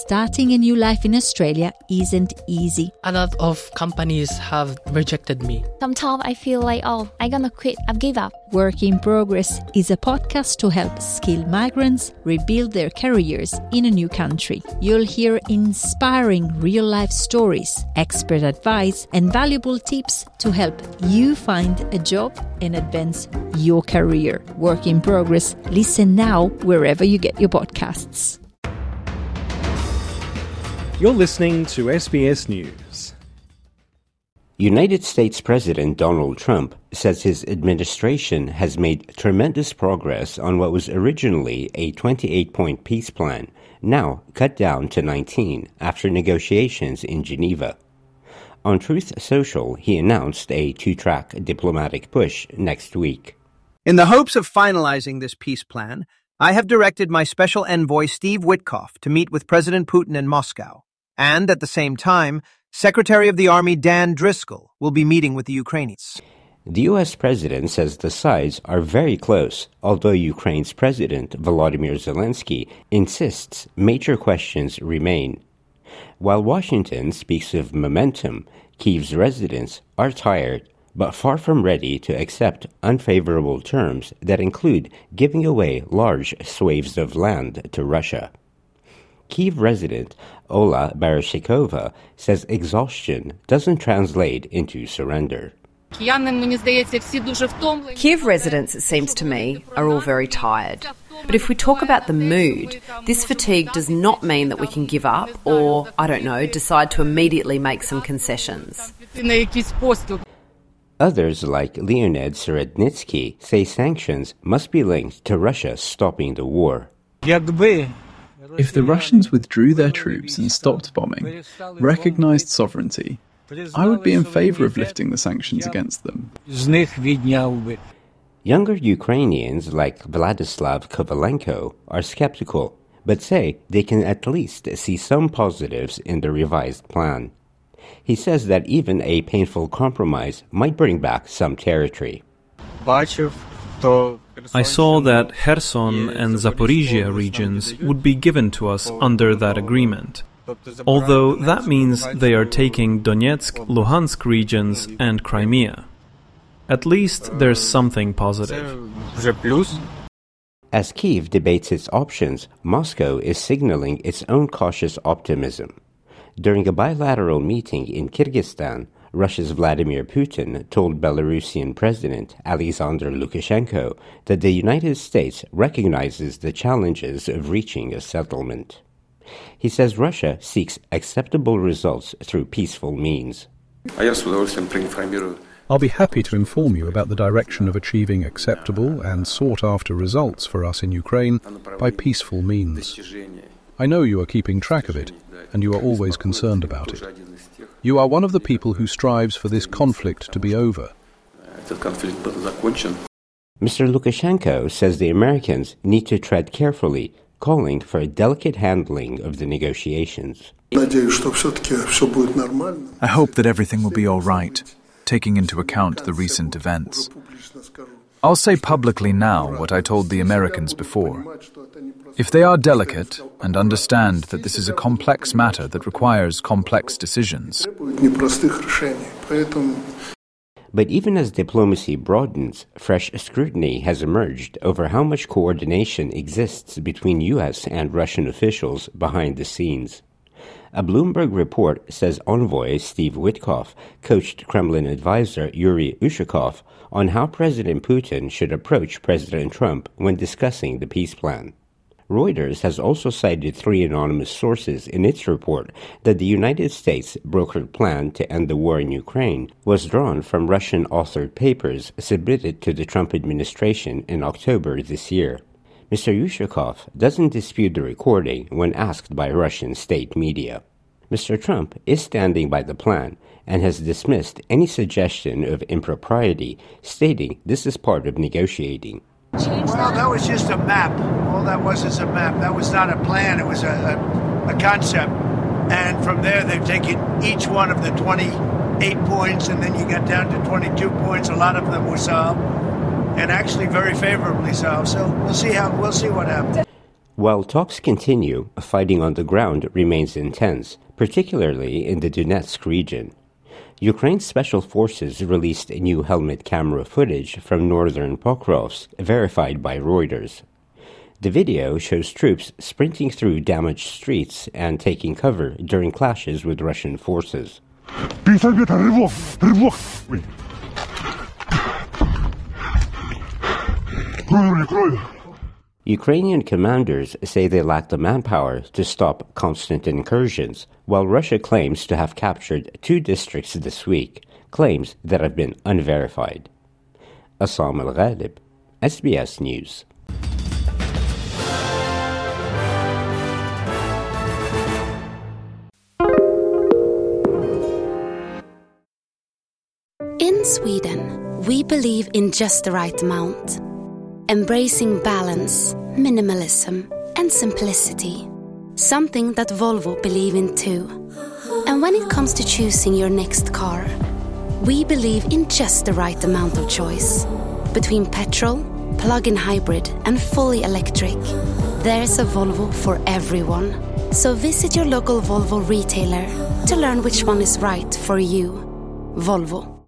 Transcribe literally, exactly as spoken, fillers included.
starting a new life in Australia isn't easy. A lot of companies have rejected me. Sometimes I feel like, oh, I'm gonna quit, I've give up. Work in Progress is a podcast to help skilled migrants rebuild their careers in a new country. You'll hear inspiring real-life stories, expert advice, and valuable tips to help you find a job and advance your career. Work in Progress. Listen now wherever you get your podcasts. You're listening to S B S News. United States President Donald Trump says his administration has made tremendous progress on what was originally a twenty-eight point peace plan, now cut down to nineteen after negotiations in Geneva. On Truth Social, he announced a two-track diplomatic push next week. In the hopes of finalizing this peace plan, I have directed my special envoy Steve Witkoff to meet with President Putin in Moscow. And at the same time, Secretary of the Army Dan Driscoll will be meeting with the Ukrainians. The U S president says the sides are very close, although Ukraine's President Volodymyr Zelensky insists major questions remain. While Washington speaks of momentum, Kyiv's residents are tired, but far from ready to accept unfavorable terms that include giving away large swathes of land to Russia. Kyiv resident Ola Barashikova says exhaustion doesn't translate into surrender. Kyiv residents, it seems to me, are all very tired. But if we talk about the mood, this fatigue does not mean that we can give up or, I don't know, decide to immediately make some concessions. Others, like Leonid Serednitsky, say sanctions must be linked to Russia stopping the war. If the Russians withdrew their troops and stopped bombing, recognized sovereignty, I would be in favor of lifting the sanctions against them. Younger Ukrainians like Vladislav Kovalenko are skeptical, but say they can at least see some positives in the revised plan. He says that even a painful compromise might bring back some territory. I saw that Kherson and Zaporizhia regions would be given to us under that agreement, although that means they are taking Donetsk, Luhansk regions and Crimea. At least there's something positive. As Kyiv debates its options, Moscow is signaling its own cautious optimism. During a bilateral meeting in Kyrgyzstan, Russia's Vladimir Putin told Belarusian President Alexander Lukashenko that the United States recognizes the challenges of reaching a settlement. He says Russia seeks acceptable results through peaceful means. I'll be happy to inform you about the direction of achieving acceptable and sought-after results for us in Ukraine by peaceful means. I know you are keeping track of it, and you are always concerned about it. You are one of the people who strives for this conflict to be over. Mister Lukashenko says the Americans need to tread carefully, calling for a delicate handling of the negotiations. I hope that everything will be all right, taking into account the recent events. I'll say publicly now what I told the Americans before. If they are delicate and understand that this is a complex matter that requires complex decisions. But even as diplomacy broadens, fresh scrutiny has emerged over how much coordination exists between U S and Russian officials behind the scenes. A Bloomberg report says envoy Steve Witkoff coached Kremlin advisor Yuri Ushakov on how President Putin should approach President Trump when discussing the peace plan. Reuters has also cited three anonymous sources in its report that the United States' brokered plan to end the war in Ukraine was drawn from Russian-authored papers submitted to the Trump administration in October this year. Mister Yushakov doesn't dispute the recording when asked by Russian state media. Mister Trump is standing by the plan and has dismissed any suggestion of impropriety, stating this is part of negotiating. Well, that was just a map. All that was is a map. That was not a plan. It was a, a, a concept. And from there, they've taken each one of the twenty-eight points, and then you got down to twenty-two points. A lot of them were solved, and actually very favorably solved. So we'll see how we'll see what happens. While talks continue, fighting on the ground remains intense, particularly in the Donetsk region. Ukraine's special forces released new helmet camera footage from northern Pokrovsk, verified by Reuters. The video shows troops sprinting through damaged streets and taking cover during clashes with Russian forces. Ukrainian commanders say they lack the manpower to stop constant incursions, while Russia claims to have captured two districts this week, claims that have been unverified. Assam Al-Ghalib, S B S News. In Sweden, we believe in just the right amount, embracing balance, minimalism, and simplicity, something that Volvo believe in too. And when it comes to choosing your next car, we believe in just the right amount of choice. Between petrol, plug-in hybrid, and fully electric, there's a Volvo for everyone. So visit your local Volvo retailer to learn which one is right for you. Volvo.